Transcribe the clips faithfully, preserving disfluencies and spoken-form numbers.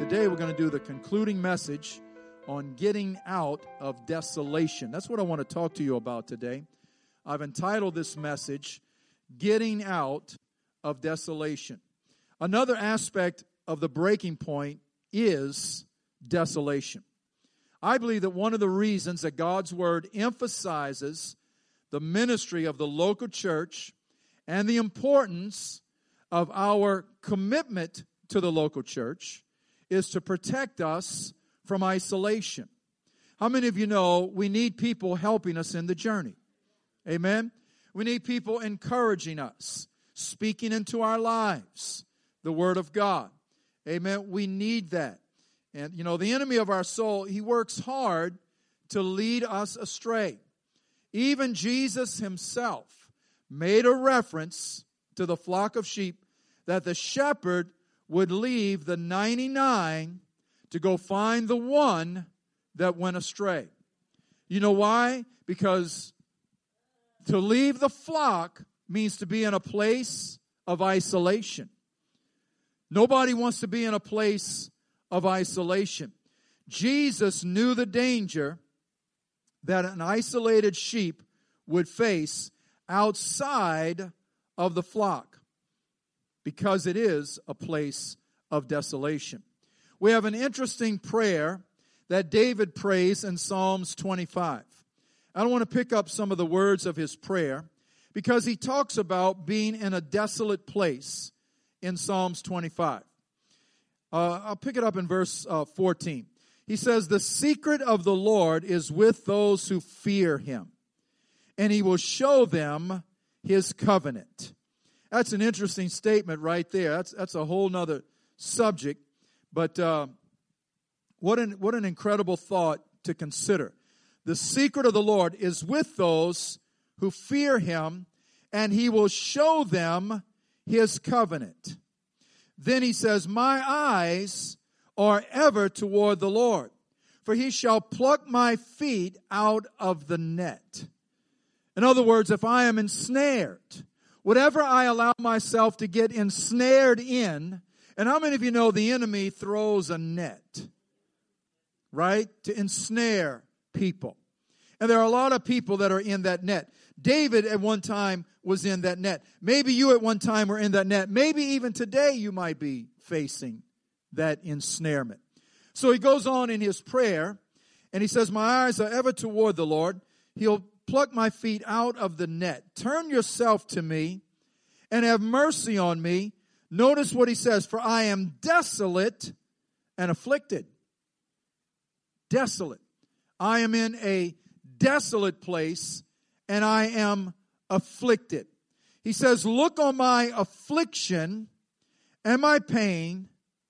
Today we're going to do the concluding message on getting out of desolation. That's what I want to talk to you about today. I've entitled this message, Getting Out of Desolation. Another aspect of the breaking point is desolation. I believe that one of the reasons that God's Word emphasizes the ministry of the local church and the importance of our commitment to the local church is to protect us from isolation. How many of you know we need people helping us in the journey? Amen? We need people encouraging us, speaking into our lives the Word of God. Amen? We need that. And, you know, the enemy of our soul, he works hard to lead us astray. Even Jesus himself made a reference to the flock of sheep that the shepherd would leave the ninety-nine to go find the one that went astray. You know why? Because to leave the flock means to be in a place of isolation. Nobody wants to be in a place of isolation. Jesus knew the danger that an isolated sheep would face outside of the flock, because it is a place of desolation. We have an interesting prayer that David prays in Psalms twenty-five. I don't want to pick up some of the words of his prayer because he talks about being in a desolate place in Psalms twenty-five. Uh, I'll pick it up in verse uh, fourteen. He says, "The secret of the Lord is with those who fear him, and he will show them his covenant." That's an interesting statement right there. That's that's a whole nother subject. But uh, what an what an incredible thought to consider. The secret of the Lord is with those who fear him, and he will show them his covenant. Then he says, "My eyes are ever toward the Lord, for he shall pluck my feet out of the net." In other words, if I am ensnared, whatever I allow myself to get ensnared in, and how many of you know the enemy throws a net, right, to ensnare people? And there are a lot of people that are in that net. David at one time was in that net. Maybe you at one time were in that net. Maybe even today you might be facing that ensnarement. So he goes on in his prayer, and he says, "My eyes are ever toward the Lord. He'll pluck my feet out of the net. Turn yourself to me and have mercy on me." Notice what he says, "For I am desolate and afflicted." Desolate. I am in a desolate place and I am afflicted. He says, "Look on my affliction and my pain."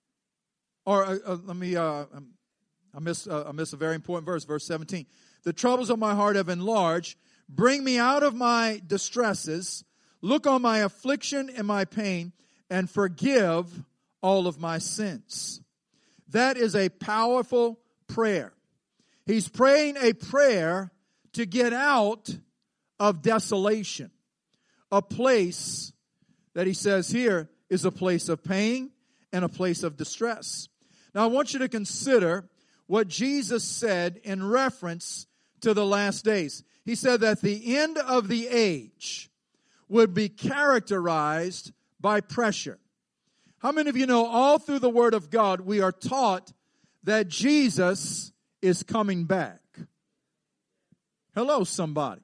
Or uh, uh, let me, uh, I miss, uh, I miss a very important verse, verse seventeen. "The troubles of my heart have enlarged. Bring me out of my distresses. Look on my affliction and my pain, and forgive all of my sins." That is a powerful prayer. He's praying a prayer to get out of desolation. A place that he says here is a place of pain and a place of distress. Now I want you to consider what Jesus said in reference to the last days. He said that the end of the age would be characterized by pressure. How many of you know all through the Word of God we are taught that Jesus is coming back? Hello, somebody.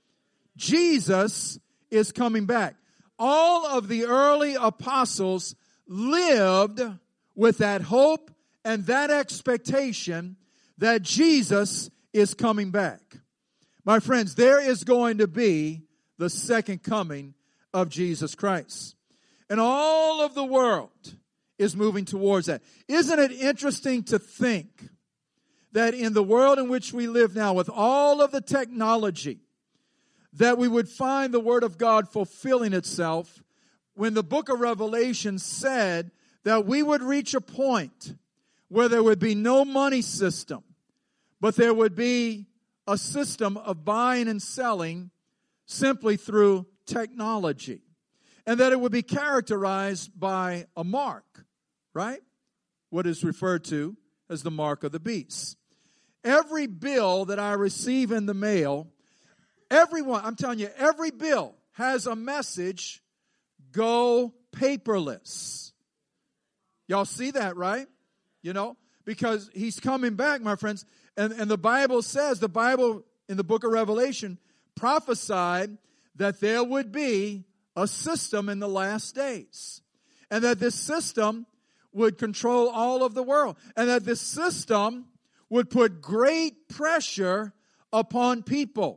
Jesus is coming back. All of the early apostles lived with that hope and that expectation that Jesus is coming back. My friends, there is going to be the second coming of Jesus Christ. And all of the world is moving towards that. Isn't it interesting to think that in the world in which we live now, with all of the technology, that we would find the Word of God fulfilling itself when the book of Revelation said that we would reach a point where there would be no money system, but there would be a system of buying and selling simply through technology. And that it would be characterized by a mark, right? what is referred to as the mark of the beast. Every bill that I receive in the mail, everyone, I'm telling you, every bill has a message, go paperless. Y'all see that, right? You know, because he's coming back, my friends. And, and the Bible says, the Bible in the book of Revelation prophesied that there would be a system in the last days. And that this system would control all of the world. And that this system would put great pressure upon people.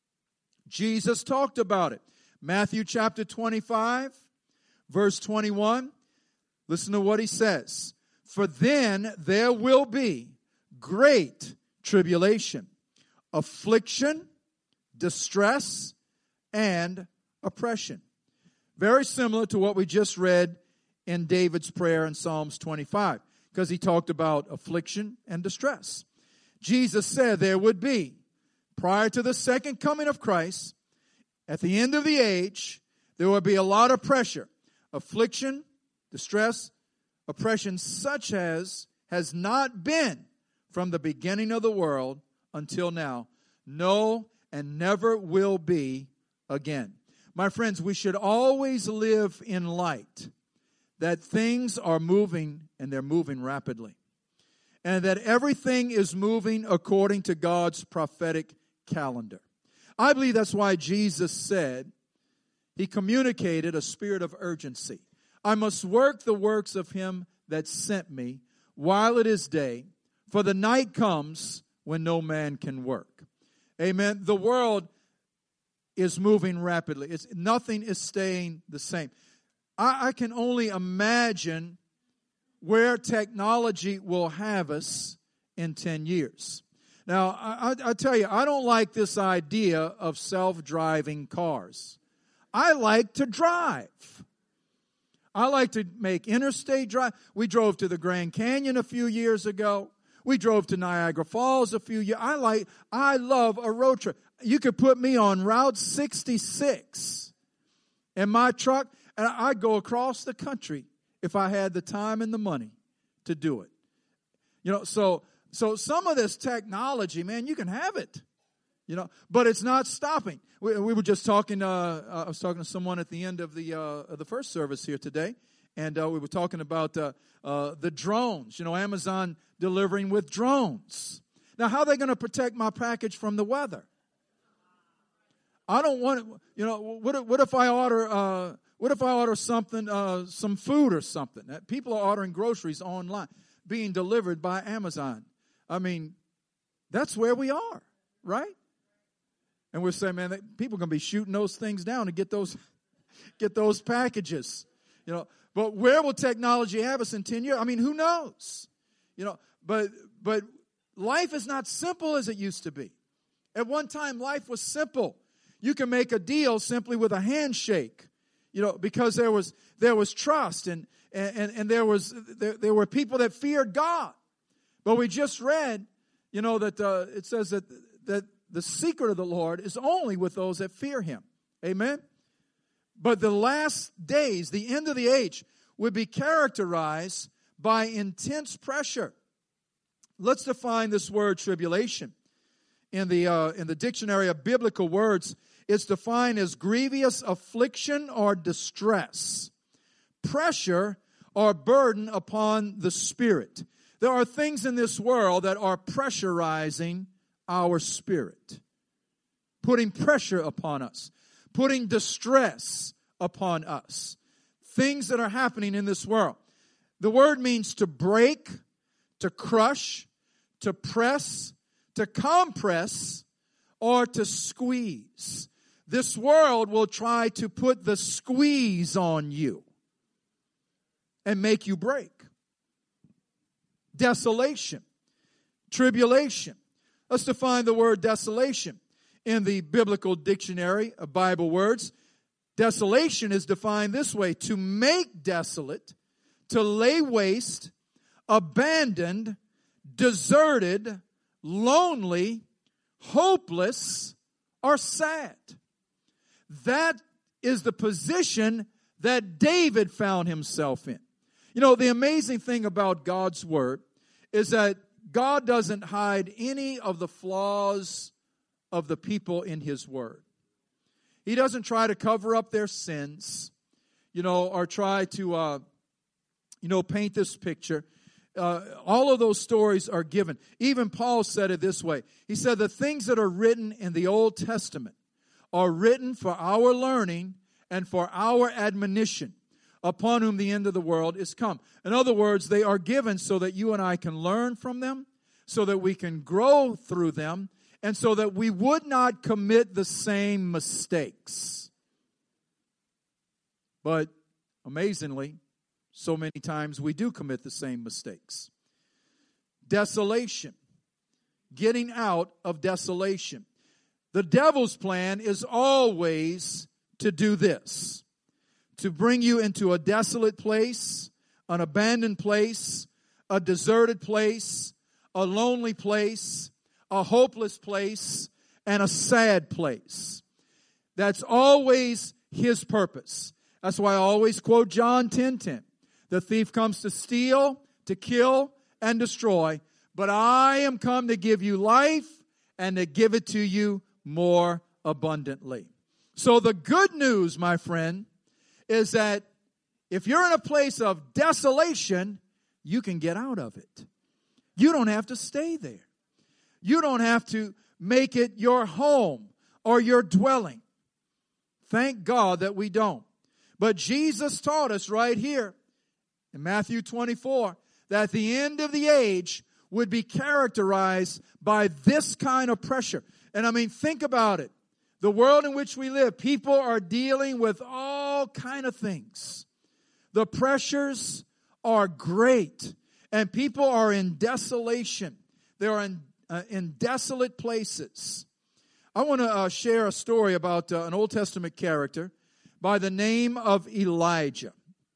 Jesus talked about it. Matthew chapter twenty-five, verse twenty-one. Listen to what he says. For then there will be great tribulation, affliction, distress, and oppression. Very similar to what we just read in David's prayer in Psalms twenty-five, because he talked about affliction and distress. Jesus said there would be, prior to the second coming of Christ, at the end of the age, there would be a lot of pressure, affliction, distress, oppression, such as has not been from the beginning of the world until now. No, and never will be again. My friends, we should always live in light that things are moving, and they're moving rapidly. And that everything is moving according to God's prophetic calendar. I believe that's why Jesus said, he communicated a spirit of urgency. I must work the works of him that sent me while it is day, for the night comes when no man can work. Amen. The world is moving rapidly. It's, nothing is staying the same. I, I can only imagine where technology will have us in ten years. Now, I, I, I tell you, I don't like this idea of self-driving cars. I like to drive. I like to make interstate drive. We drove to the Grand Canyon a few years ago. We drove to Niagara Falls a few years. I like, I love a road trip. You could put me on Route sixty-six in my truck, and I'd go across the country if I had the time and the money to do it. You know, so so some of this technology, man, you can have it. You know, but it's not stopping. We, we were just talking. Uh, I was talking to someone at the end of the uh, of the first service here today, and uh, we were talking about uh, uh, the drones. You know, Amazon delivering with drones. Now, how are they going to protect my package from the weather? I don't want it. You know, what if, what if I order? Uh, what if I order something, uh, some food or something? People are ordering groceries online, being delivered by Amazon. I mean, that's where we are, right? And we're saying, man, people are going to be shooting those things down to get those, get those packages, you know. But where will technology have us in ten years? I mean, who knows? You know, but but life is not simple as it used to be. At one time, life was simple. You can make a deal simply with a handshake, you know, because there was there was trust and and and there was there, there were people that feared God. But we just read, you know, that uh, it says that that. The secret of the Lord is only with those that fear him. Amen? But the last days, the end of the age, would be characterized by intense pressure. Let's define this word tribulation. In the, uh, in the dictionary of biblical words, it's defined as grievous affliction or distress, pressure or burden upon the spirit. There are things in this world that are pressurizing our spirit, putting pressure upon us, putting distress upon us. Things that are happening in this world. The word means to break, to crush, to press, to compress, or to squeeze. This world will try to put the squeeze on you and make you break. Desolation, tribulation. Let's define the word desolation. In the biblical dictionary of Bible words, desolation is defined this way: to make desolate, to lay waste, abandoned, deserted, lonely, hopeless, or sad. That is the position that David found himself in. You You know, the amazing thing about God's Word is that God doesn't hide any of the flaws of the people in His Word. He doesn't try to cover up their sins, you know, or try to, uh, you know, paint this picture. Uh, all of those stories are given. Even Paul said it this way. He said the things that are written in the Old Testament are written for our learning and for our admonition, upon whom the end of the world is come. In other words, they are given so that you and I can learn from them, so that we can grow through them, and so that we would not commit the same mistakes. But amazingly, so many times we do commit the same mistakes. Desolation. Getting out of desolation. The devil's plan is always to do this. To bring you into a desolate place, an abandoned place, a deserted place, a lonely place, a hopeless place, and a sad place. That's always his purpose. That's why I always quote John ten ten. The thief comes to steal, to kill, and destroy, but I am come to give you life and to give it to you more abundantly. So the good news, my friend, is that if you're in a place of desolation, you can get out of it. You don't have to stay there. You don't have to make it your home or your dwelling. Thank God that we don't. But Jesus taught us right here in Matthew twenty-four that the end of the age would be characterized by this kind of pressure. And I mean, think about it. The world in which we live, people are dealing with all kind of things. The pressures are great, and people are in desolation. They are in, uh, in desolate places. I want to uh, share a story about uh, an Old Testament character by the name of Elijah.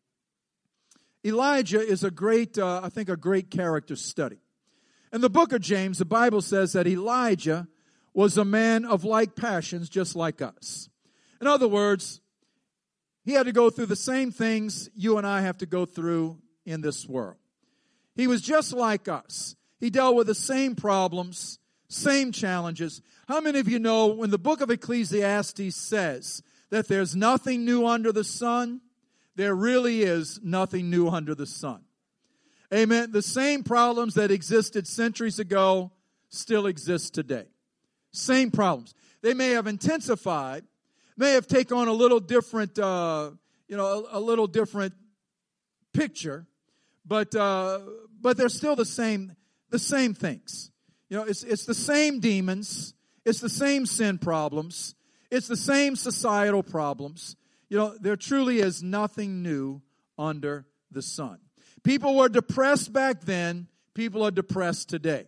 Elijah is a great, uh, I think, a great character study. In the book of James, the Bible says that Elijah was a man of like passions, just like us. In other words, he had to go through the same things you and I have to go through in this world. He was just like us. He dealt with the same problems, same challenges. How many of you know when the book of Ecclesiastes says that there's nothing new under the sun, there really is nothing new under the sun. Amen. The same problems that existed centuries ago still exist today. Same problems. They may have intensified, may have taken on a little different, uh, you know, a, a little different picture, but uh, but they're still the same, the same things. You know, it's it's the same demons, it's the same sin problems, it's the same societal problems. You know, there truly is nothing new under the sun. People were depressed back then. People are depressed today.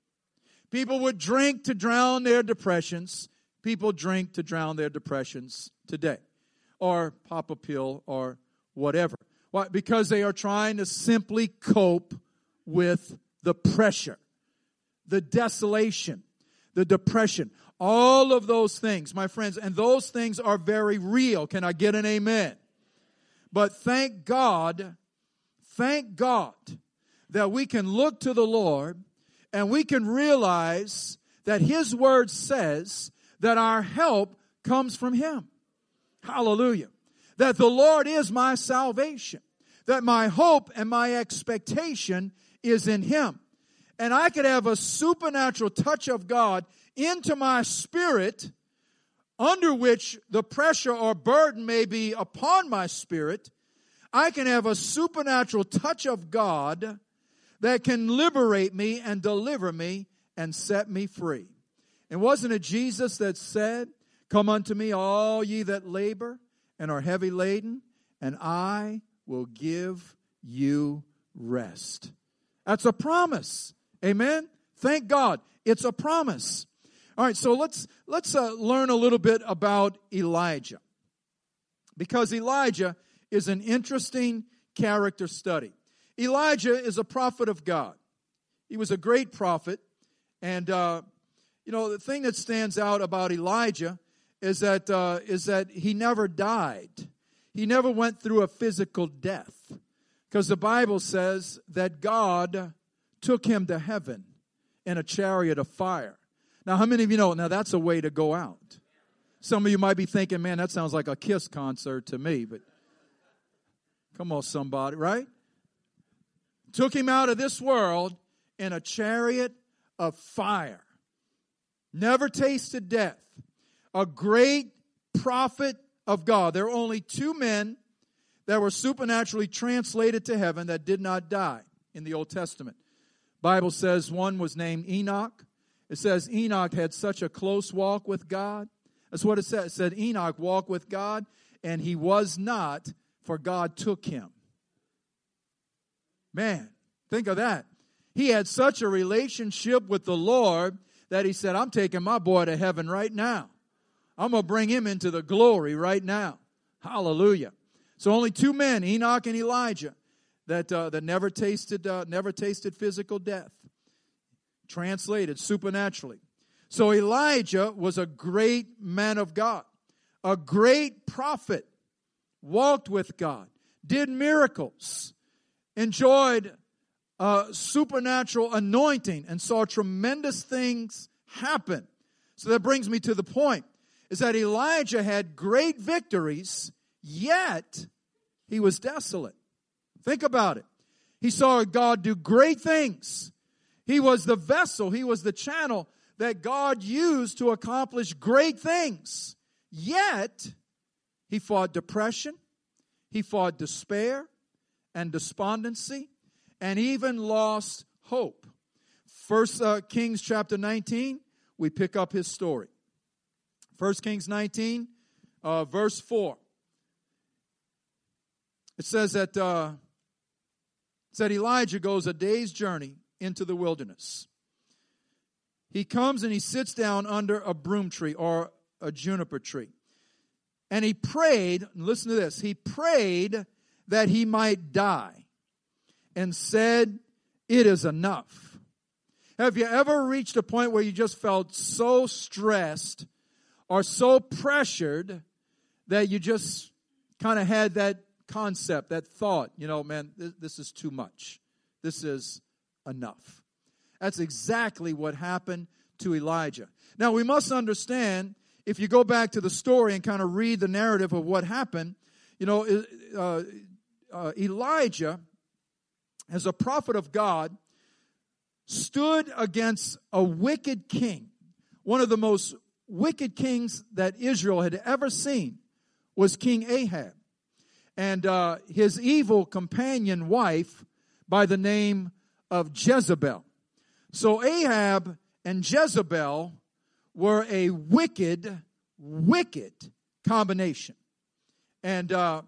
People would drink to drown their depressions. People drink to drown their depressions today. Or pop a pill or whatever. Why? Because they are trying to simply cope with the pressure, the desolation, the depression. All of those things, my friends, and those things are very real. Can I get an amen? But thank God, thank God that we can look to the Lord and we can realize that His Word says that our help comes from Him. Hallelujah. That the Lord is my salvation. That my hope and my expectation is in Him. And I could have a supernatural touch of God into my spirit, under which the pressure or burden may be upon my spirit. I can have a supernatural touch of God that can liberate me and deliver me and set me free. And wasn't it Jesus that said, "Come unto me, all ye that labor and are heavy laden, and I will give you rest." That's a promise. Amen? Thank God. It's a promise. All right, so let's let's uh, learn a little bit about Elijah. Because Elijah is an interesting character study. Elijah is a prophet of God. He was a great prophet. And, uh, you know, the thing that stands out about Elijah is that uh, is that he never died. He never went through a physical death. Because the Bible says that God took him to heaven in a chariot of fire. Now, how many of you know, now that's a way to go out. Some of you might be thinking, man, that sounds like a Kiss concert to me. But come on, somebody, right? Took him out of this world in a chariot of fire. Never tasted death. A great prophet of God. There are only two men that were supernaturally translated to heaven that did not die in the Old Testament. Bible says one was named Enoch. It says Enoch had such a close walk with God. That's what it said. It said Enoch walked with God, and he was not, for God took him. Man, think of that. He had such a relationship with the Lord that he said, I'm taking my boy to heaven right now. I'm going to bring him into the glory right now. Hallelujah. So only two men, Enoch and Elijah, that uh, that never tasted uh, never tasted physical death. Translated supernaturally. So Elijah was a great man of God, a great prophet, walked with God, did miracles, enjoyed uh, supernatural anointing, and saw tremendous things happen. So that brings me to the point, is that Elijah had great victories, yet he was desolate. Think about it. He saw God do great things. He was the vessel, he was the channel that God used to accomplish great things. Yet, he fought depression, he fought despair and despondency, and even lost hope. First uh, Kings chapter nineteen, we pick up his story. First Kings nineteen, uh, verse four. It says that, uh, it said Elijah goes a day's journey into the wilderness. He comes and he sits down under a broom tree or a juniper tree. And he prayed, and listen to this, he prayed that he might die and said, it is enough. Have you ever reached a point where you just felt so stressed or so pressured that you just kind of had that concept, that thought, you know, man, this, this is too much. This is enough. That's exactly what happened to Elijah. Now, we must understand, if you go back to the story and kind of read the narrative of what happened, you know, uh, uh, Elijah, as a prophet of God, stood against a wicked king. One of the most wicked kings that Israel had ever seen was King Ahab. And uh, his evil companion wife by the name of Jezebel. So Ahab and Jezebel were a wicked, wicked combination. And uh,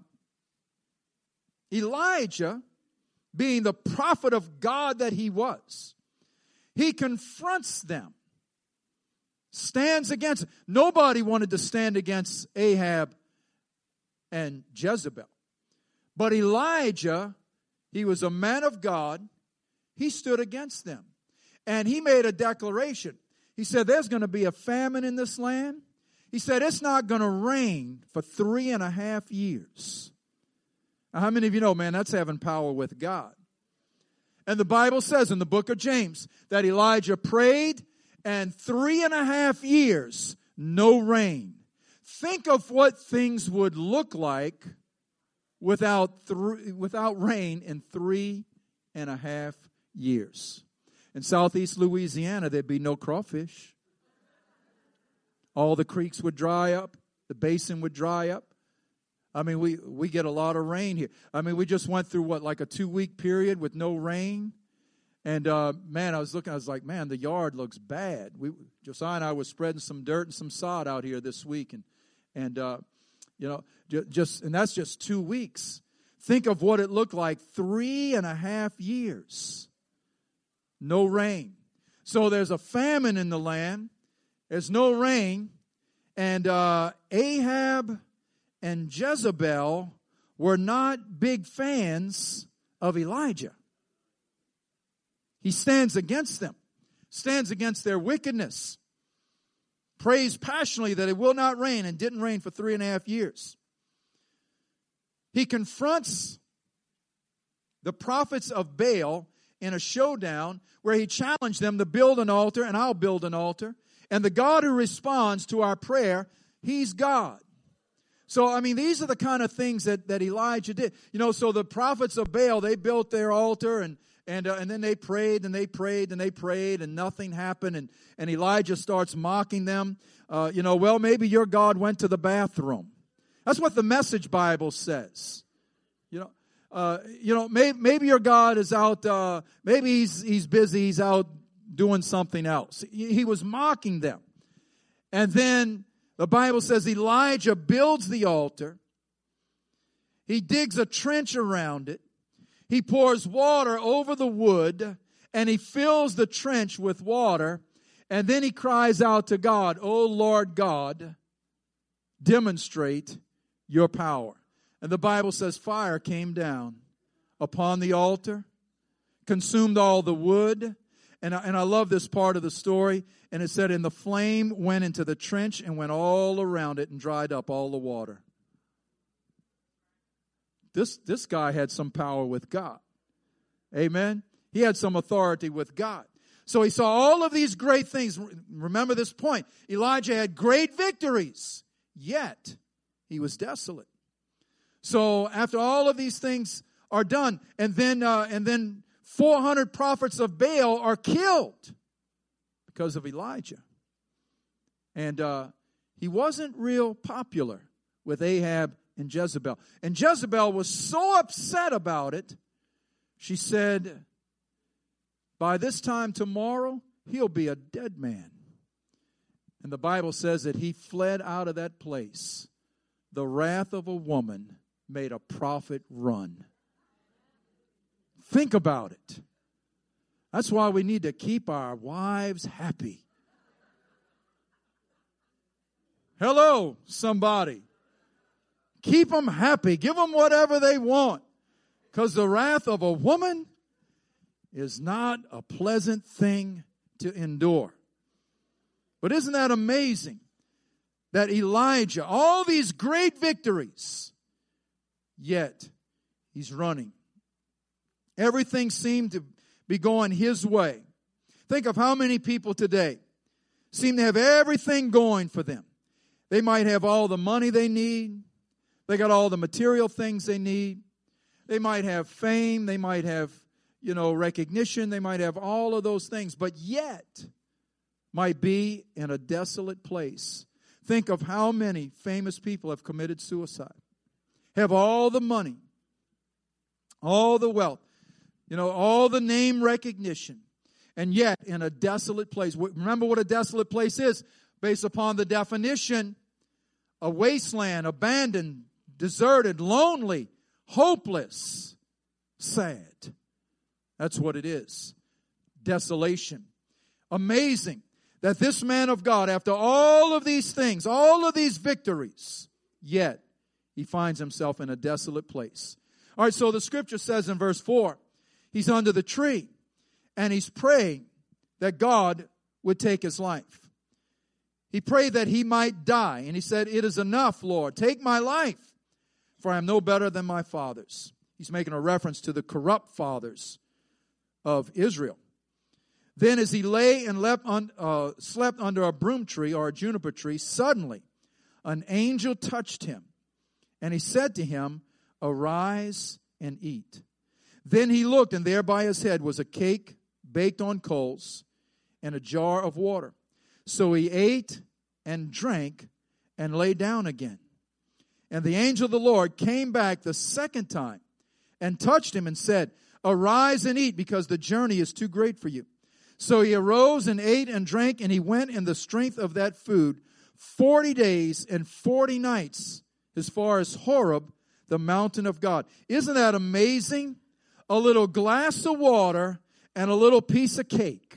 Elijah, being the prophet of God that he was, he confronts them, stands against. Nobody wanted to stand against Ahab and Jezebel. But Elijah, he was a man of God. He stood against them. And he made a declaration. He said, there's going to be a famine in this land. He said, it's not going to rain for three and a half years. Now, how many of you know, man, that's having power with God? And the Bible says in the book of James that Elijah prayed, and three and a half years, no rain. Think of what things would look like without th- without rain in three and a half years. In southeast Louisiana, there'd be no crawfish. All the creeks would dry up. The basin would dry up. I mean, we, we get a lot of rain here. I mean, we just went through, what, like a two-week period with no rain? And, uh, man, I was looking, I was like, man, the yard looks bad. We, Josiah and I were spreading some dirt and some sod out here this week. And, and uh, you know, just and that's just two weeks. Think of what it looked like three and a half years. No rain. So there's a famine in the land. There's no rain. And uh, Ahab and Jezebel were not big fans of Elijah. He stands against them, stands against their wickedness, prays passionately that it will not rain, and didn't rain for three and a half years. He confronts the prophets of Baal in a showdown where he challenged them to build an altar, and I'll build an altar. And the God who responds to our prayer, he's God. So, I mean, these are the kind of things that, that Elijah did. You know, so the prophets of Baal, they built their altar, and and uh, and then they prayed, and they prayed, and they prayed, and nothing happened. And, and Elijah starts mocking them. Uh, you know, well, maybe your God went to the bathroom. That's what the Message Bible says. You know, uh, you know, maybe, maybe your God is out, uh, maybe he's, he's busy, he's out doing something else. He, he was mocking them. And then the Bible says Elijah builds the altar. He digs a trench around it. He pours water over the wood, and he fills the trench with water. And then he cries out to God, "O Lord God, demonstrate your power." And the Bible says fire came down upon the altar, consumed all the wood. And I, and I love this part of the story. And it said, and the flame went into the trench and went all around it and dried up all the water. This, this guy had some power with God. Amen? He had some authority with God. So he saw all of these great things. Remember this point. Elijah had great victories, yet he was desolate. So after all of these things are done, and then uh, and then four hundred prophets of Baal are killed because of Elijah. And uh, he wasn't real popular with Ahab and Jezebel. And Jezebel was so upset about it, she said, by this time tomorrow, he'll be a dead man. And the Bible says that he fled out of that place. The wrath of a woman made a prophet run. Think about it. That's why we need to keep our wives happy. Hello, somebody. Keep them happy. Give them whatever they want. Because the wrath of a woman is not a pleasant thing to endure. But isn't that amazing? That Elijah, all these great victories, yet he's running. Everything seemed to be going his way. Think of how many people today seem to have everything going for them. They might have all the money they need. They got all the material things they need. They might have fame. They might have, you know, recognition. They might have all of those things, but yet might be in a desolate place. Think of how many famous people have committed suicide. Have all the money, all the wealth, you know, all the name recognition, and yet in a desolate place. Remember what a desolate place is based upon the definition: a wasteland, abandoned, deserted, lonely, hopeless, sad. That's what it is. Desolation. Amazing that this man of God, after all of these things, all of these victories, yet he finds himself in a desolate place. All right, so the scripture says in verse four, he's under the tree and he's praying that God would take his life. He prayed that he might die, and he said, "It is enough, Lord. Take my life, for I am no better than my fathers." He's making a reference to the corrupt fathers of Israel. Then as he lay and leapt un, uh, slept under a broom tree or a juniper tree, suddenly an angel touched him, and he said to him, "Arise and eat." Then he looked, and there by his head was a cake baked on coals and a jar of water. So he ate and drank and lay down again. And the angel of the Lord came back the second time and touched him and said, "Arise and eat, because the journey is too great for you." So he arose and ate and drank, and he went in the strength of that food forty days and forty nights as far as Horeb, the mountain of God. Isn't that amazing? A little glass of water and a little piece of cake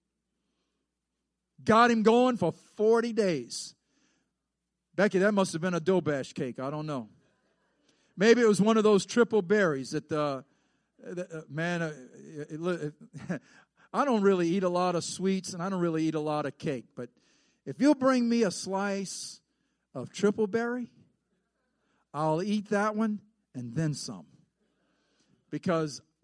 got him going for forty days. Becky, that must have been a Dobash cake. I don't know. Maybe it was one of those triple berries that, uh, uh, man, uh, it, it, it, I don't really eat a lot of sweets and I don't really eat a lot of cake. But if you'll bring me a slice of triple berry, I'll eat that one and then some. Because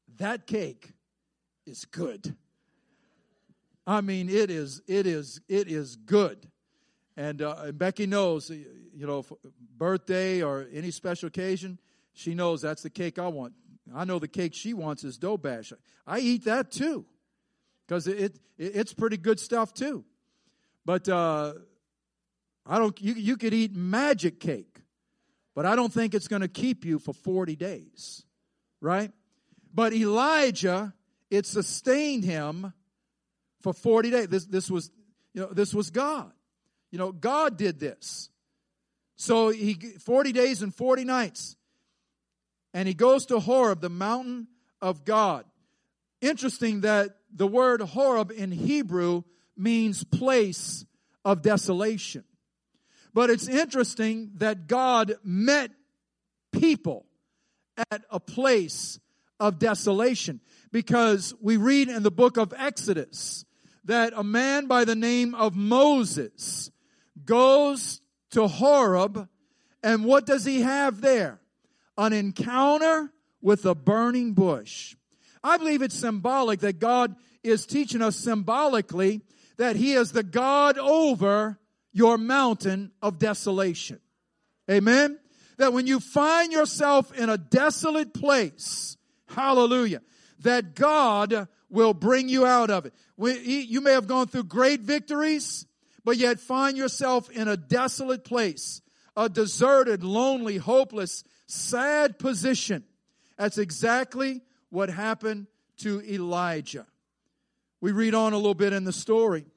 that cake is good. I mean, it is, it is, it is good. And, uh, and Becky knows, you know, birthday or any special occasion, she knows that's the cake I want. I know the cake she wants is dough bash. I eat that too, because it, it it's pretty good stuff too. But uh, I don't. You you could eat magic cake, but I don't think it's going to keep you for forty days, right? But Elijah, it sustained him for forty days. This this was you know this was God. You know God did this. So he forty days and forty nights. And he goes to Horeb, the mountain of God. Interesting that the word Horeb in Hebrew means place of desolation. But it's interesting that God met people at a place of desolation. Because we read in the book of Exodus that a man by the name of Moses goes to Horeb, and what does he have there? An encounter with a burning bush. I believe it's symbolic that God is teaching us symbolically that He is the God over your mountain of desolation. Amen? That when you find yourself in a desolate place, hallelujah, that God will bring you out of it. You may have gone through great victories, but yet find yourself in a desolate place, a deserted, lonely, hopeless, sad position. That's exactly what happened to Elijah. We read on a little bit in the story.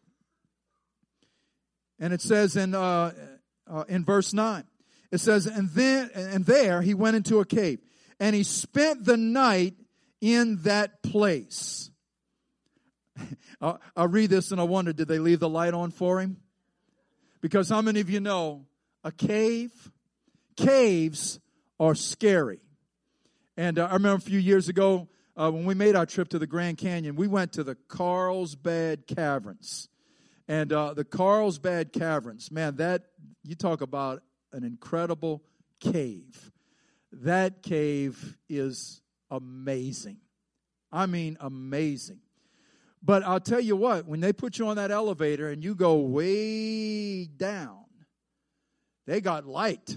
And it says in uh, uh, in verse nine, it says, and then and there he went into a cave, and he spent the night in that place. I'll, I'll read this and I wonder, did they leave the light on for him? Because how many of you know a cave? Caves are scary. And uh, I remember a few years ago uh, when we made our trip to the Grand Canyon, we went to the Carlsbad Caverns. And uh, the Carlsbad Caverns, man, that, you talk about an incredible cave. That cave is amazing. I mean, amazing. But I'll tell you what, when they put you on that elevator and you go way down, they got light.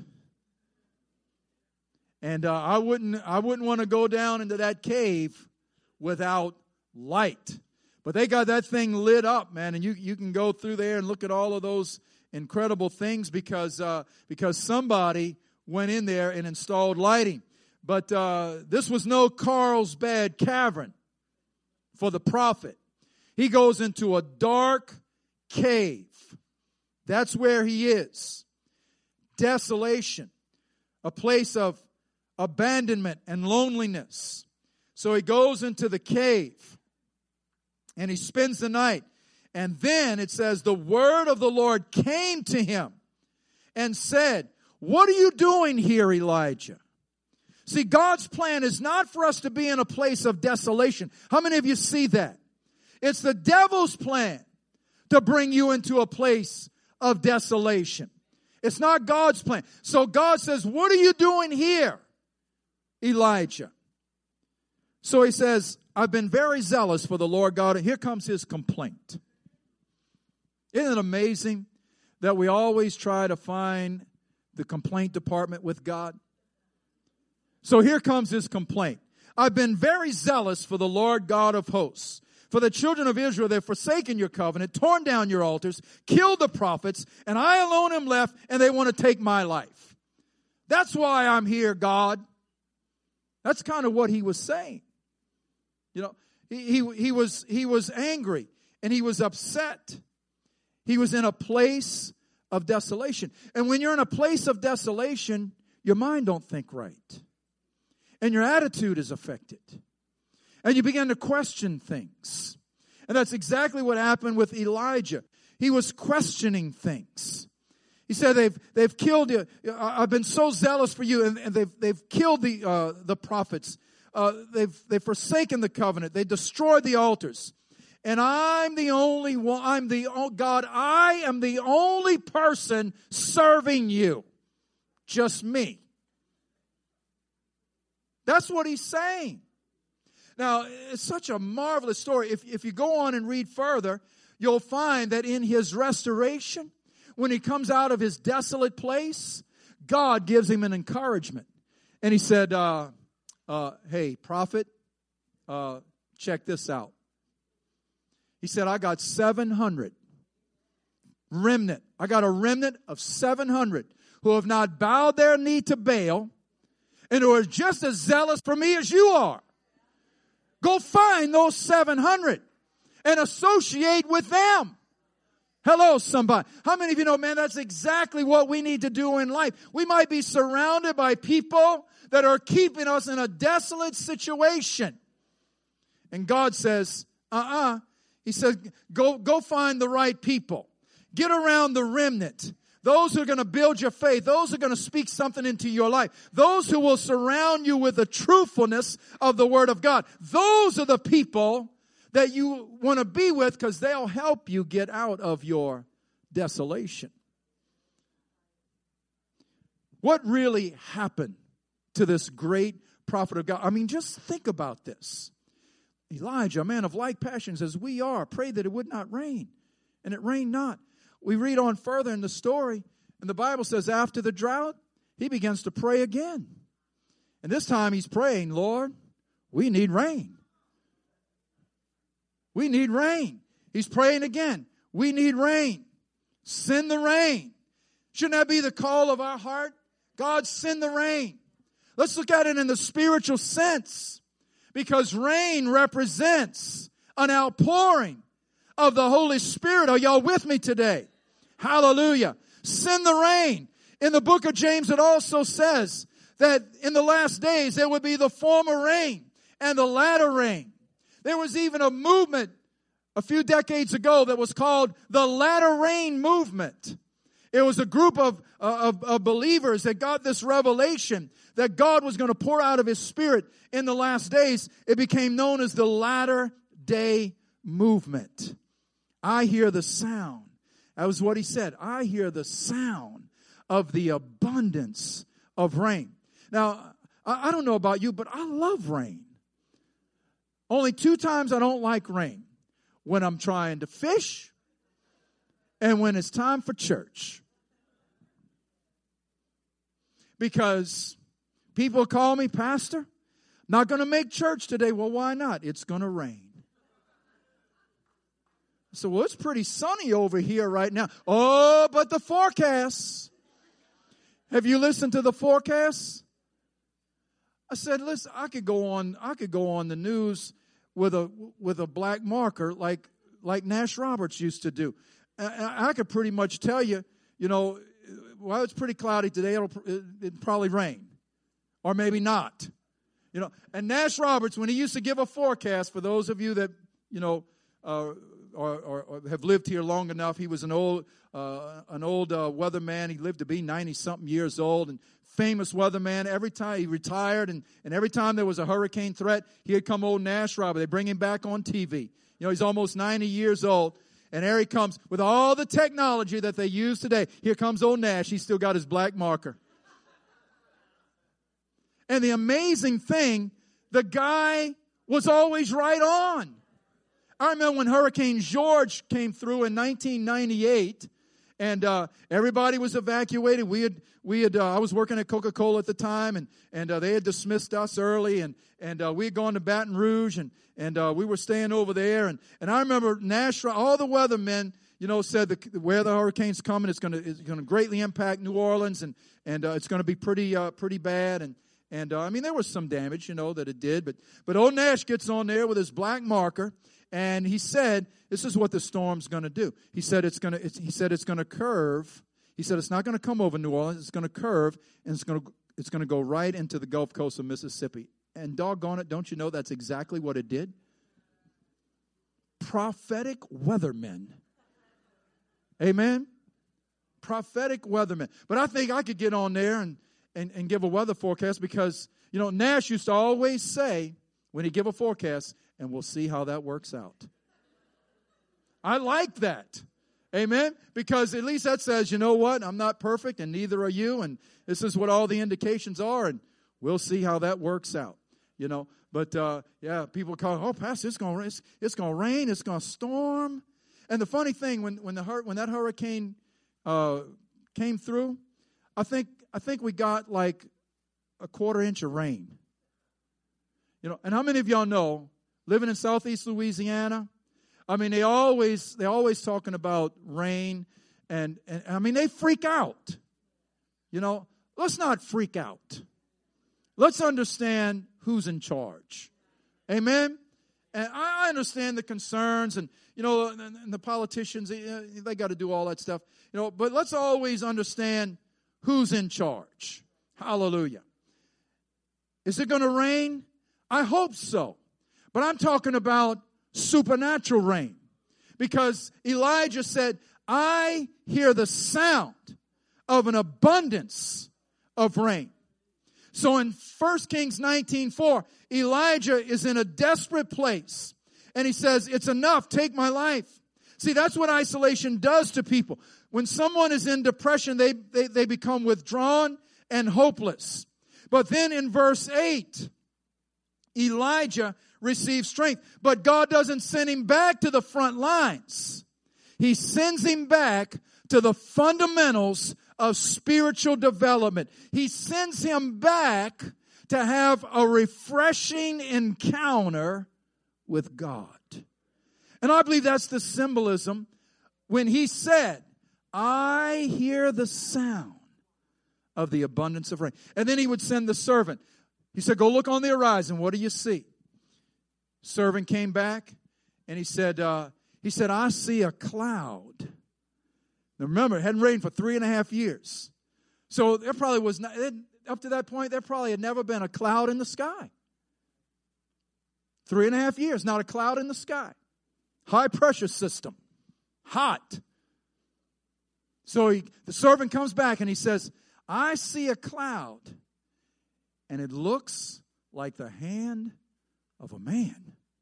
And uh, I wouldn't I wouldn't want to go down into that cave without light. But they got that thing lit up, man, and you, you can go through there and look at all of those incredible things because uh, because somebody went in there and installed lighting. But uh, this was no Carlsbad Cavern for the prophet. He goes into a dark cave. That's where he is. Desolation. A place of abandonment and loneliness. So he goes into the cave and he spends the night. And then it says the word of the Lord came to him and said, what are you doing here, Elijah? See, God's plan is not for us to be in a place of desolation. How many of you see that? It's the devil's plan to bring you into a place of desolation. It's not God's plan. So God says, what are you doing here, Elijah? So he says, I've been very zealous for the Lord God. And here comes his complaint. Isn't it amazing that we always try to find the complaint department with God? So here comes his complaint. I've been very zealous for the Lord God of hosts. For the children of Israel, they've forsaken your covenant, torn down your altars, killed the prophets, and I alone am left, and they want to take my life. That's why I'm here, God. That's kind of what he was saying. You know, he, he, he was, he was angry, and he was upset. He was in a place of desolation. And when you're in a place of desolation, your mind don't think right. And your attitude is affected. And you begin to question things. And that's exactly what happened with Elijah. He was questioning things. He said, they've, they've killed you. I've been so zealous for you. And, and they've, they've killed the, uh, the prophets. Uh, they've, they've forsaken the covenant. They destroyed the altars. And I'm the only one, I'm the, oh God, I am the only person serving you. Just me. That's what he's saying. Now, it's such a marvelous story. If, if you go on and read further, you'll find that in his restoration, when he comes out of his desolate place, God gives him an encouragement. And he said, uh, uh, hey, prophet, uh, check this out. He said, I got seven hundred remnant. I got a remnant of seven hundred who have not bowed their knee to Baal and who are just as zealous for me as you are. Go find those seven hundred and associate with them. Hello, somebody. How many of you know, man, that's exactly what we need to do in life. We might be surrounded by people that are keeping us in a desolate situation. And God says, uh-uh. He says, go, go find the right people. Get around the remnant. Those who are going to build your faith. Those who are going to speak something into your life. Those who will surround you with the truthfulness of the Word of God. Those are the people that you want to be with because they'll help you get out of your desolation. What really happened to this great prophet of God? I mean, just think about this. Elijah, a man of like passions as we are, prayed that it would not rain, and it rained not. We read on further in the story, and the Bible says after the drought, he begins to pray again. And this time he's praying, Lord, we need rain. We need rain. He's praying again. We need rain. Send the rain. Shouldn't that be the call of our heart? God, send the rain. Let's look at it in the spiritual sense. Because rain represents an outpouring of the Holy Spirit. Are y'all with me today? Hallelujah. Send the rain. In the book of James, it also says that in the last days there would be the former rain and the latter rain. There was even a movement a few decades ago that was called the latter rain movement. It was a group of, uh, of, of believers that got this revelation that God was going to pour out of His Spirit in the last days. It became known as the latter day movement. I hear the sound. That was what he said. I hear the sound of the abundance of rain. Now, I, I don't know about you, but I love rain. Only two times I don't like rain. When I'm trying to fish and when it's time for church. Because people call me, Pastor, not going to make church today. Well, why not? It's going to rain. So, well, it's pretty sunny over here right now. Oh, but the forecast. Have you listened to the forecast? I said, listen, I could go on, I could go on the news with a with a black marker like like Nash Roberts used to do. I, I could pretty much tell you, you know, well, it's pretty cloudy today. It'll, it'll probably rain. Or maybe not. You know, and Nash Roberts, when he used to give a forecast, for those of you that, you know, uh, or, or, or have lived here long enough, he was an old uh, an old uh, weatherman. He lived to be ninety-something years old, and famous weatherman. Every time he retired, and, and every time there was a hurricane threat, he'd come old Nash Roberts. They bring him back on T V. You know, he's almost ninety years old, and there he comes with all the technology that they use today. Here comes old Nash. He's still got his black marker. And the amazing thing, the guy was always right on. I remember when Hurricane George came through in nineteen ninety-eight, and uh, everybody was evacuated. We had, we had. Uh, I was working at Coca-Cola at the time, and and uh, they had dismissed us early, and and uh, we had gone to Baton Rouge, and and uh, we were staying over there, and and I remember Nash, all the weathermen, you know, said the, where the hurricane's coming, it's going to it's going to greatly impact New Orleans, and and uh, it's going to be pretty uh, pretty bad, and and uh, I mean there was some damage, you know, that it did, but but old Nash gets on there with his black marker. And he said, this is what the storm's going to do. He said it's going to. It's, he said it's going to curve. He said it's not going to come over New Orleans. It's going to curve, and it's going to it's going to go right into the Gulf Coast of Mississippi. And doggone it, don't you know that's exactly what it did? Prophetic weathermen. Amen. Prophetic weathermen. But I think I could get on there and and, and give a weather forecast because you know Nash used to always say when he give a forecast. And we'll see how that works out. I like that. Amen? Because at least that says, you know what? I'm not perfect and neither are you. And this is what all the indications are. And we'll see how that works out. you know. But, uh, yeah, people call, oh, Pastor, it's going it's, it's gonna rain, it's going to storm. And the funny thing, when when the when that hurricane uh, came through, I think I think we got like a quarter inch of rain. You know, and how many of y'all know, living in southeast Louisiana, I mean, they always they always talking about rain, and, and I mean, they freak out. You know, let's not freak out. Let's understand who's in charge. Amen? And I understand the concerns, and, you know, and the politicians, they got to do all that stuff. You know, but let's always understand who's in charge. Hallelujah. Is it going to rain? I hope so. But I'm talking about supernatural rain. Because Elijah said, I hear the sound of an abundance of rain. So in First Kings nineteen four, Elijah is in a desperate place. And he says, it's enough, take my life. See, that's what isolation does to people. When someone is in depression, they, they, they become withdrawn and hopeless. But then in verse eight, Elijah receives strength. But God doesn't send him back to the front lines. He sends him back to the fundamentals of spiritual development. He sends him back to have a refreshing encounter with God. And I believe that's the symbolism when he said, I hear the sound of the abundance of rain. And then he would send the servant. He said, go look on the horizon. What do you see? Servant came back and he said, uh, he said, I see a cloud. Now remember, it hadn't rained for three and a half years. So there probably was not, up to that point, there probably had never been a cloud in the sky. Three and a half years, not a cloud in the sky. High pressure system. Hot. So he, the servant comes back and he says, I see a cloud. And it looks like the hand of a man.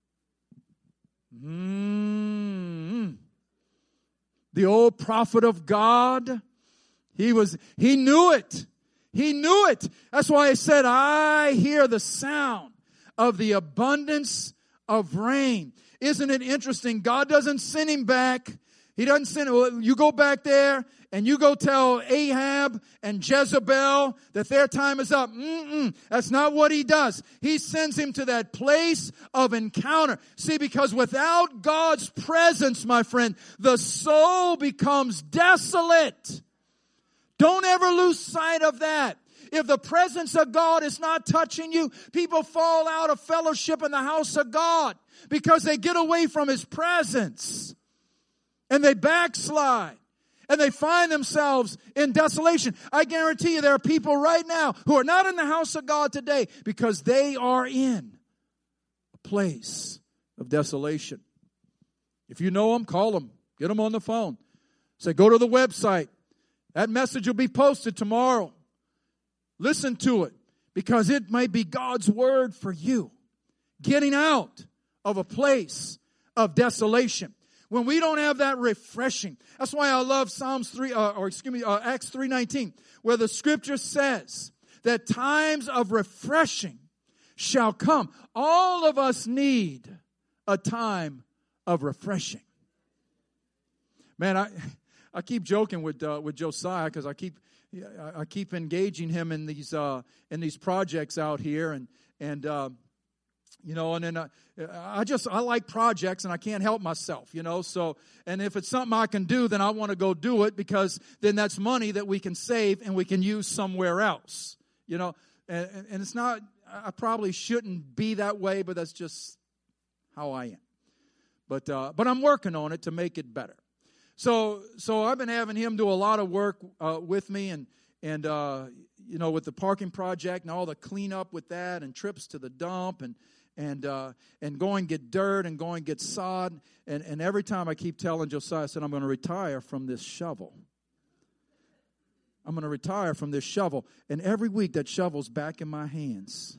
Mm-hmm. The old prophet of God, he was, he knew it. He knew it. That's why he said, I hear the sound of the abundance of rain. Isn't it interesting? God doesn't send him back. He doesn't send, well, you go back there and you go tell Ahab and Jezebel that their time is up. Mm-mm. That's not what he does. He sends him to that place of encounter. See, because without God's presence, my friend, the soul becomes desolate. Don't ever lose sight of that. If the presence of God is not touching you, people fall out of fellowship in the house of God because they get away from his presence. And they backslide. And they find themselves in desolation. I guarantee you there are people right now who are not in the house of God today because they are in a place of desolation. If you know them, call them. Get them on the phone. Say, go to the website. That message will be posted tomorrow. Listen to it because it might be God's word for you. Getting out of a place of desolation. When we don't have that refreshing. That's why I love Psalms three, uh, or excuse me, uh, Acts three nineteen, where the scripture says that times of refreshing shall come. All of us need a time of refreshing. Man, I I keep joking with uh, with Josiah because I keep I keep engaging him in these uh, in these projects out here, and and. Uh, You know, and then uh, I just, I like projects and I can't help myself, you know, so, and if it's something I can do, then I want to go do it because then that's money that we can save and we can use somewhere else, you know, and, and it's not, I probably shouldn't be that way, but that's just how I am. But, uh, but I'm working on it to make it better. So, so I've been having him do a lot of work uh, with me and, and, uh, you know, with the parking project and all the cleanup with that and trips to the dump and, And uh, and go and get dirt and go and get sod. And, and every time I keep telling Josiah, I said, I'm going to retire from this shovel. I'm going to retire from this shovel. And every week that shovel's back in my hands.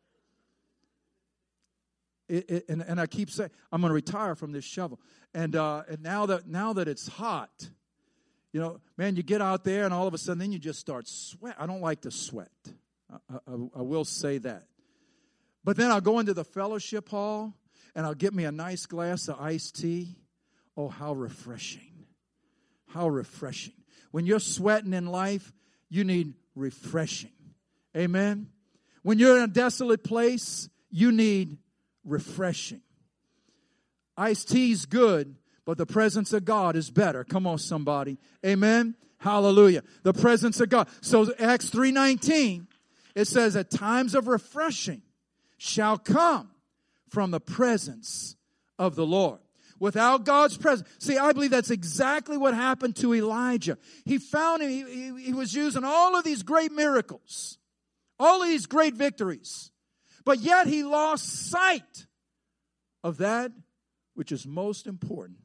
It, it, and, and I keep saying, I'm going to retire from this shovel. And uh, and now that now that it's hot, you know, man, you get out there and all of a sudden then you just start sweat. I don't like to sweat. I, I, I will say that. But then I'll go into the fellowship hall and I'll get me a nice glass of iced tea. Oh, how refreshing. How refreshing. When you're sweating in life, you need refreshing. Amen? When you're in a desolate place, you need refreshing. Iced tea's good, but the presence of God is better. Come on, somebody. Amen? Hallelujah. The presence of God. So Acts three nineteen, it says, at times of refreshing shall come from the presence of the Lord. Without God's presence. See, I believe that's exactly what happened to Elijah. He found him, he, he, he was using all of these great miracles, all of these great victories, but yet he lost sight of that which is most important.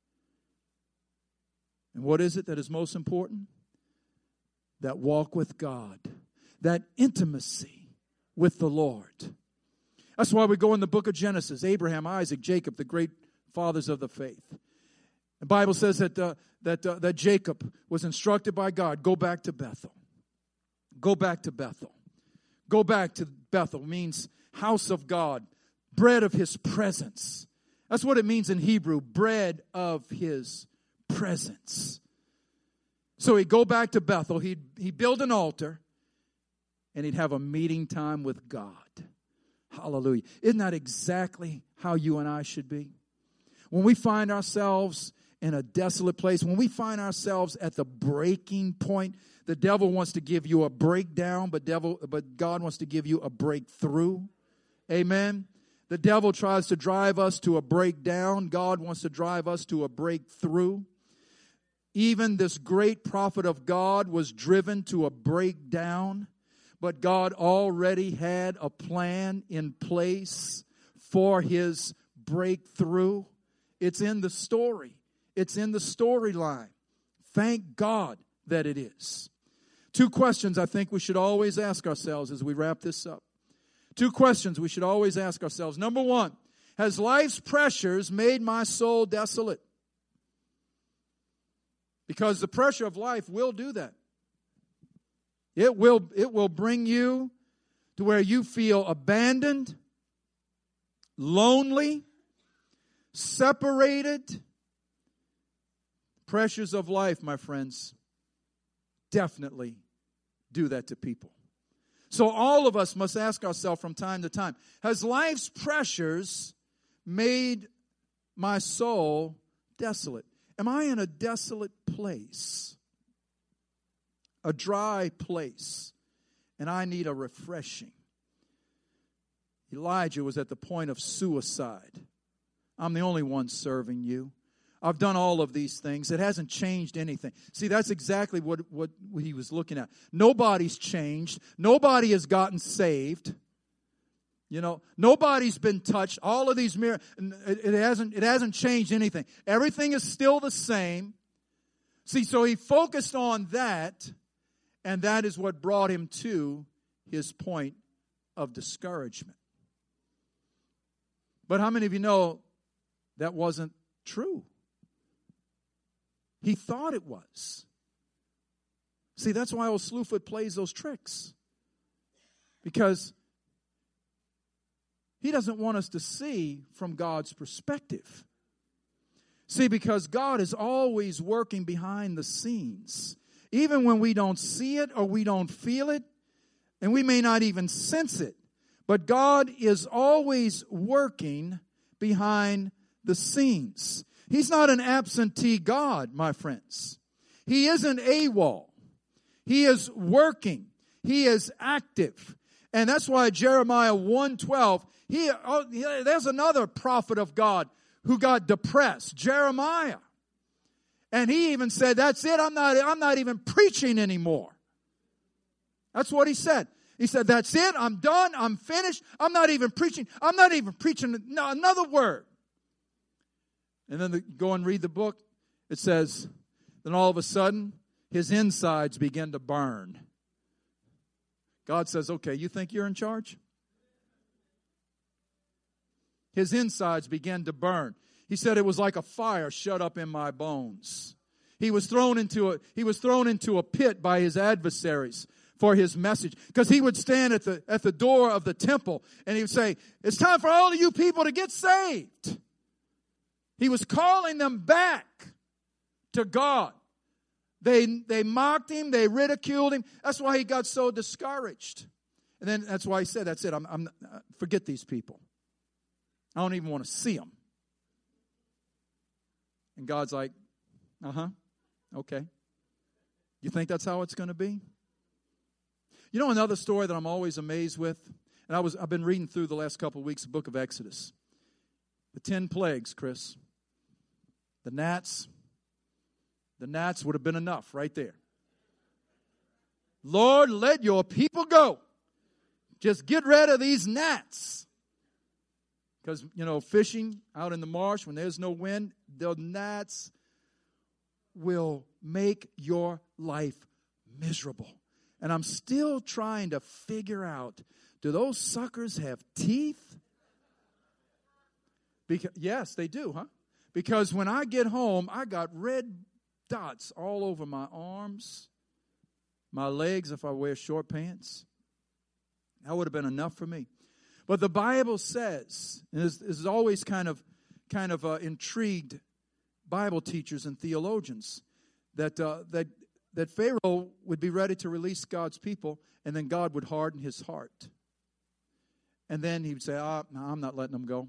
And what is it that is most important? That walk with God, that intimacy with the Lord. That's why we go in the book of Genesis, Abraham, Isaac, Jacob, the great fathers of the faith. The Bible says that uh, that uh, that Jacob was instructed by God, go back to Bethel. Go back to Bethel. Go back to Bethel means house of God, bread of his presence. That's what it means in Hebrew, bread of his presence. So he'd go back to Bethel, he'd, he'd build an altar, and he'd have a meeting time with God. Hallelujah. Isn't that exactly how you and I should be? When we find ourselves in a desolate place, when we find ourselves at the breaking point, the devil wants to give you a breakdown, but devil, but God wants to give you a breakthrough. Amen. The devil tries to drive us to a breakdown. God wants to drive us to a breakthrough. Even this great prophet of God was driven to a breakdown, but God already had a plan in place for his breakthrough. It's in the story. It's in the storyline. Thank God that it is. Two questions I think we should always ask ourselves as we wrap this up. Two questions we should always ask ourselves. Number one, has life's pressures made my soul desolate? Because the pressure of life will do that. It will, it will bring you to where you feel abandoned, lonely, separated. Pressures of life, my friends, definitely do that to people. So all of us must ask ourselves from time to time, has life's pressures made my soul desolate? Am I in a desolate place? A dry place? And I need a refreshing. Elijah was at the point of suicide. I'm the only one serving you. I've done all of these things. It hasn't changed anything. See, that's exactly what, what he was looking at. Nobody's changed. Nobody has gotten saved. You know, nobody's been touched. All of these miracles, it, it hasn't, it hasn't changed anything. Everything is still the same. See, so he focused on that, and that is what brought him to his point of discouragement. But how many of you know that wasn't true? He thought it was. See, that's why old Slewfoot plays those tricks. Because he doesn't want us to see from God's perspective. See, because God is always working behind the scenes. Even when we don't see it or we don't feel it, and we may not even sense it. But God is always working behind the scenes. He's not an absentee God, my friends. He isn't AWOL. He is working. He is active. And that's why Jeremiah one twelve, he, oh, there's another prophet of God who got depressed, Jeremiah. And he even said, that's it, I'm not, I'm not even preaching anymore. That's what he said. He said, that's it, I'm done, I'm finished, I'm not even preaching, I'm not even preaching another word. And then the, go and read the book. It says, then all of a sudden, his insides begin to burn. God says, okay, you think you're in charge? His insides began to burn. He said it was like a fire shut up in my bones. He was thrown into a, he was thrown into a pit by his adversaries for his message. Because he would stand at the, at the door of the temple and he would say, it's time for all of you people to get saved. He was calling them back to God. They, they mocked him. They ridiculed him. That's why he got so discouraged. And then that's why he said, that's it. I'm, I'm, forget these people. I don't even want to see them. And God's like, uh-huh, okay. You think that's how it's going to be? You know another story that I'm always amazed with? And I was, I've been reading through the last couple of weeks the book of Exodus. The ten plagues, Chris. The gnats. The gnats would have been enough right there. Lord, let your people go. Just get rid of these gnats. Because, you know, fishing out in the marsh when there's no wind, the gnats will make your life miserable. And I'm still trying to figure out, do those suckers have teeth? Because, yes, they do, huh? Because when I get home, I got red dots all over my arms, my legs if I wear short pants. That would have been enough for me. But the Bible says, and this, this is always kind of, kind of uh, intrigued Bible teachers and theologians, that uh, that that Pharaoh would be ready to release God's people, and then God would harden his heart. And then he would say, oh, no, I'm not letting them go.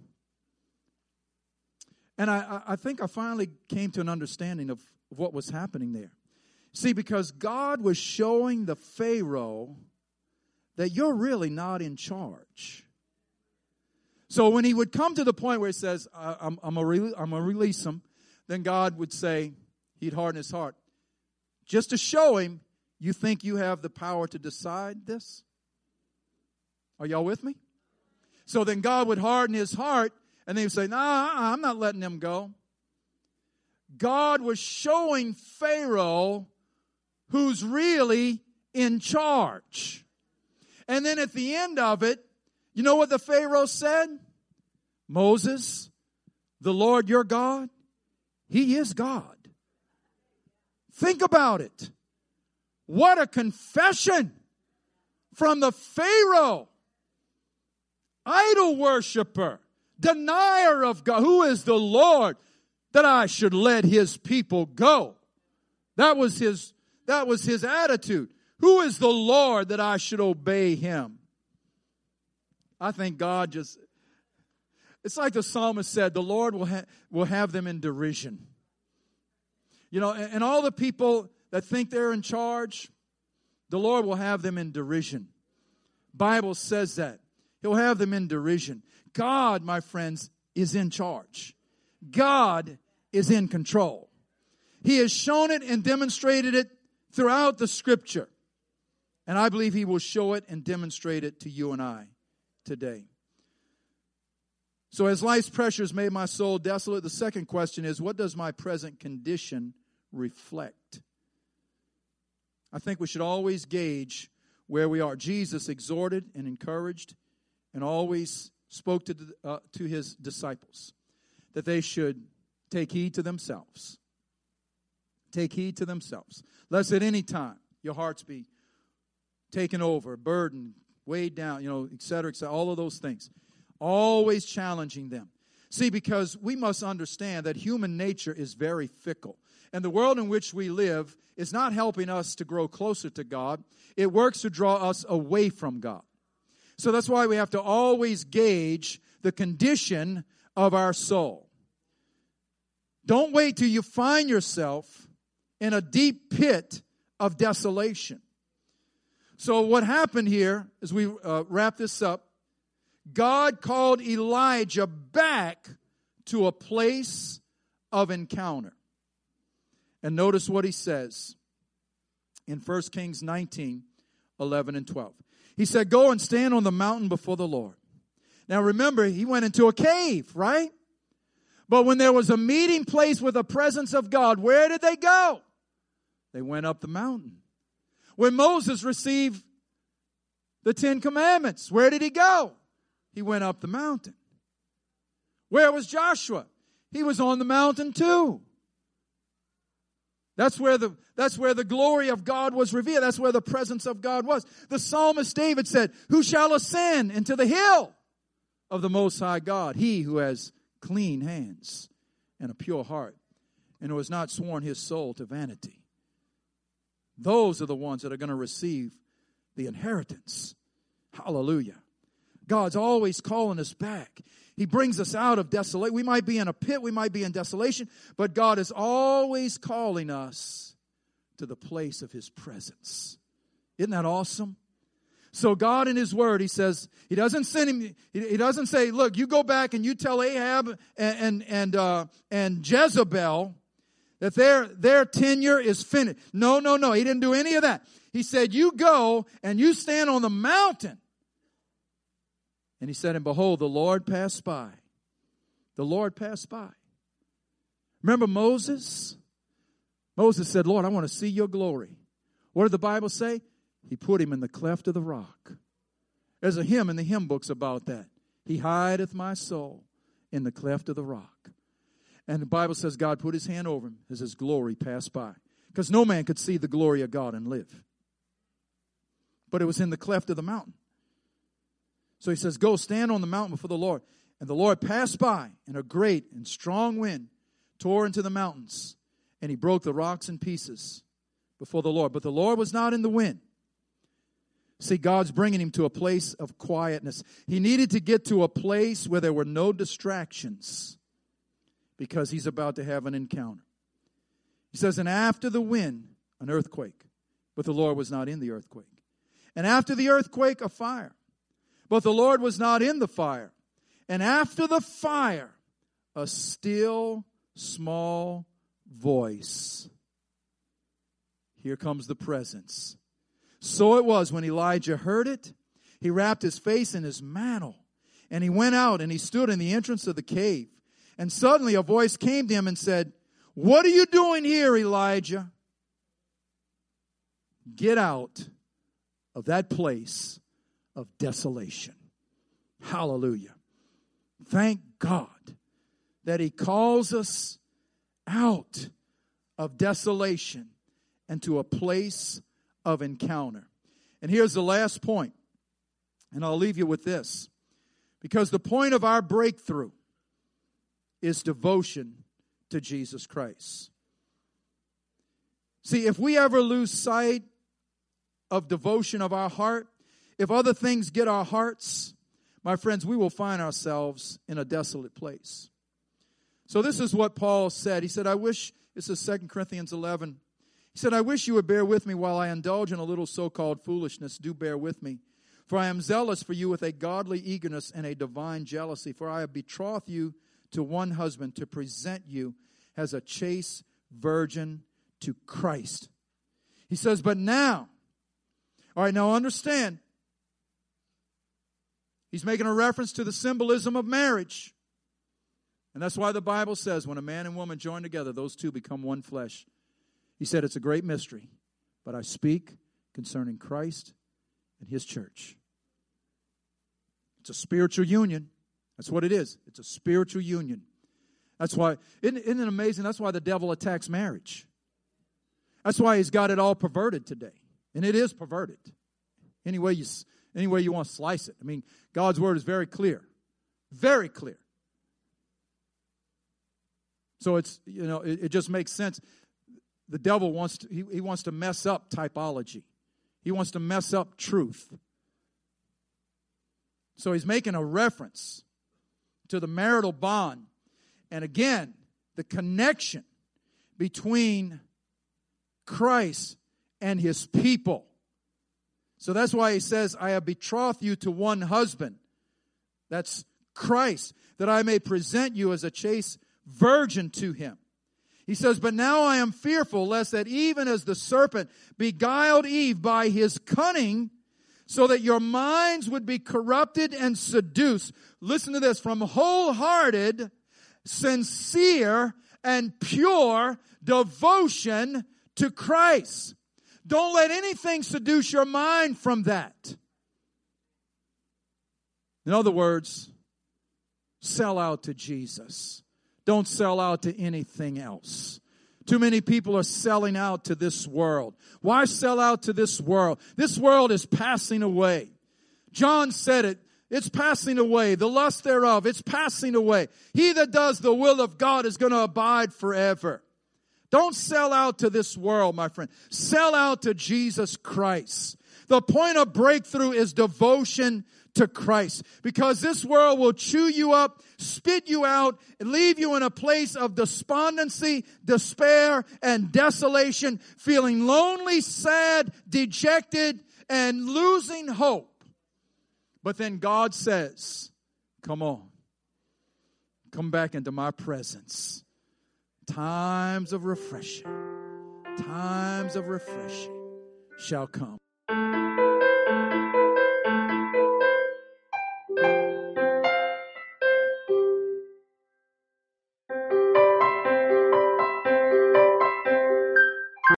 And I, I think I finally came to an understanding of, of what was happening there. See, because God was showing the Pharaoh that you're really not in charge. So when he would come to the point where he says, I'm, I'm going to release him, then God would say, he'd harden his heart. Just to show him, you think you have the power to decide this? Are y'all with me? So then God would harden his heart, and they would say, nah, I'm not letting them go. God was showing Pharaoh who's really in charge. And then at the end of it, you know what the Pharaoh said? Moses, the Lord your God, he is God. Think about it. What a confession from the Pharaoh. Idol worshiper, denier of God. Who is the Lord that I should let his people go? That was his, that was his attitude. Who is the Lord that I should obey him? I think God just, it's like the psalmist said, the Lord will, ha- will have them in derision. You know, and, and all the people that think they're in charge, the Lord will have them in derision. Bible says that. He'll have them in derision. God, my friends, is in charge. God is in control. He has shown it and demonstrated it throughout the Scripture. And I believe he will show it and demonstrate it to you and I today. So as life's pressures made my soul desolate, the second question is, what does my present condition reflect? I think we should always gauge where we are. Jesus exhorted and encouraged and always spoke to, uh, to his disciples that they should take heed to themselves. Take heed to themselves. Lest at any time your hearts be taken over, burdened, weighed down, you know, et cetera, et cetera, all of those things. Always challenging them. See, because we must understand that human nature is very fickle. And the world in which we live is not helping us to grow closer to God. It works to draw us away from God. So that's why we have to always gauge the condition of our soul. Don't wait till you find yourself in a deep pit of desolation. So what happened here, as we uh, wrap this up, God called Elijah back to a place of encounter. And notice what he says in First Kings nineteen, eleven and twelve. He said, go and stand on the mountain before the Lord. Now remember, he went into a cave, right? But when there was a meeting place with the presence of God, where did they go? They went up the mountain. When Moses received the Ten Commandments, where did he go? He went up the mountain. Where was Joshua? He was on the mountain too. That's where the, that's where the glory of God was revealed. That's where the presence of God was. The psalmist David said, who shall ascend into the hill of the Most High God? He who has clean hands and a pure heart, and who has not sworn his soul to vanity. Those are the ones that are going to receive the inheritance. Hallelujah. God's always calling us back. He brings us out of desolation. We might be in a pit, we might be in desolation, but God is always calling us to the place of His presence. Isn't that awesome? So God in His Word, He says, He doesn't send him, He, he doesn't say, look, you go back and you tell Ahab and and and, uh, and Jezebel that their, their tenure is finished. No, no, no. He didn't do any of that. He said, you go and you stand on the mountain. And he said, and behold, the Lord passed by. The Lord passed by. Remember Moses? Moses said, Lord, I want to see your glory. What did the Bible say? He put him in the cleft of the rock. There's a hymn in the hymn books about that. He hideth my soul in the cleft of the rock. And the Bible says God put His hand over him as His glory passed by. Because no man could see the glory of God and live. But it was in the cleft of the mountain. So He says, go stand on the mountain before the Lord. And the Lord passed by, and a great and strong wind tore into the mountains. And He broke the rocks in pieces before the Lord. But the Lord was not in the wind. See, God's bringing him to a place of quietness. He needed to get to a place where there were no distractions, because he's about to have an encounter. He says, and after the wind, an earthquake. But the Lord was not in the earthquake. And after the earthquake, a fire. But the Lord was not in the fire. And after the fire, a still, small voice. Here comes the presence. So it was when Elijah heard it, he wrapped his face in his mantle. And he went out and he stood in the entrance of the cave. And suddenly a voice came to him and said, what are you doing here, Elijah? Get out of that place of desolation. Hallelujah. Thank God that He calls us out of desolation and to a place of encounter. And here's the last point, and I'll leave you with this. Because the point of our breakthrough is devotion to Jesus Christ. See, if we ever lose sight of devotion of our heart, if other things get our hearts, my friends, we will find ourselves in a desolate place. So this is what Paul said. He said, I wish, this is Second Corinthians eleven. He said, I wish you would bear with me while I indulge in a little so-called foolishness. Do bear with me. For I am zealous for you with a godly eagerness and a divine jealousy. For I have betrothed you to one husband to present you as a chaste virgin to Christ. He says, but now, all right, now understand, he's making a reference to the symbolism of marriage. And that's why the Bible says when a man and woman join together, those two become one flesh. He said it's a great mystery, but I speak concerning Christ and His church. It's a spiritual union. That's what it is. It's a spiritual union. That's why, isn't, isn't it amazing? That's why the devil attacks marriage. That's why he's got it all perverted today. And it is perverted. Any way you, any way you want to slice it. I mean, God's word is very clear. Very clear. So it's, you know, it, it just makes sense. The devil wants to, he, he wants to mess up typology. He wants to mess up truth. So he's making a reference to the marital bond. And again, the connection between Christ and His people. So that's why he says, I have betrothed you to one husband. That's Christ, that I may present you as a chaste virgin to Him. He says, but now I am fearful lest that even as the serpent beguiled Eve by his cunning, so that your minds would be corrupted and seduced. Listen to this, from wholehearted, sincere, and pure devotion to Christ. Don't let anything seduce your mind from that. In other words, sell out to Jesus. Don't sell out to anything else. Too many people are selling out to this world. Why sell out to this world? This world is passing away. John said it. It's passing away. The lust thereof, it's passing away. He that does the will of God is going to abide forever. Don't sell out to this world, my friend. Sell out to Jesus Christ. The point of breakthrough is devotion to Christ. Because this world will chew you up, spit you out, and leave you in a place of despondency, despair, and desolation, feeling lonely, sad, dejected, and losing hope. But then God says, come on, come back into my presence. Times of refreshing, times of refreshing shall come.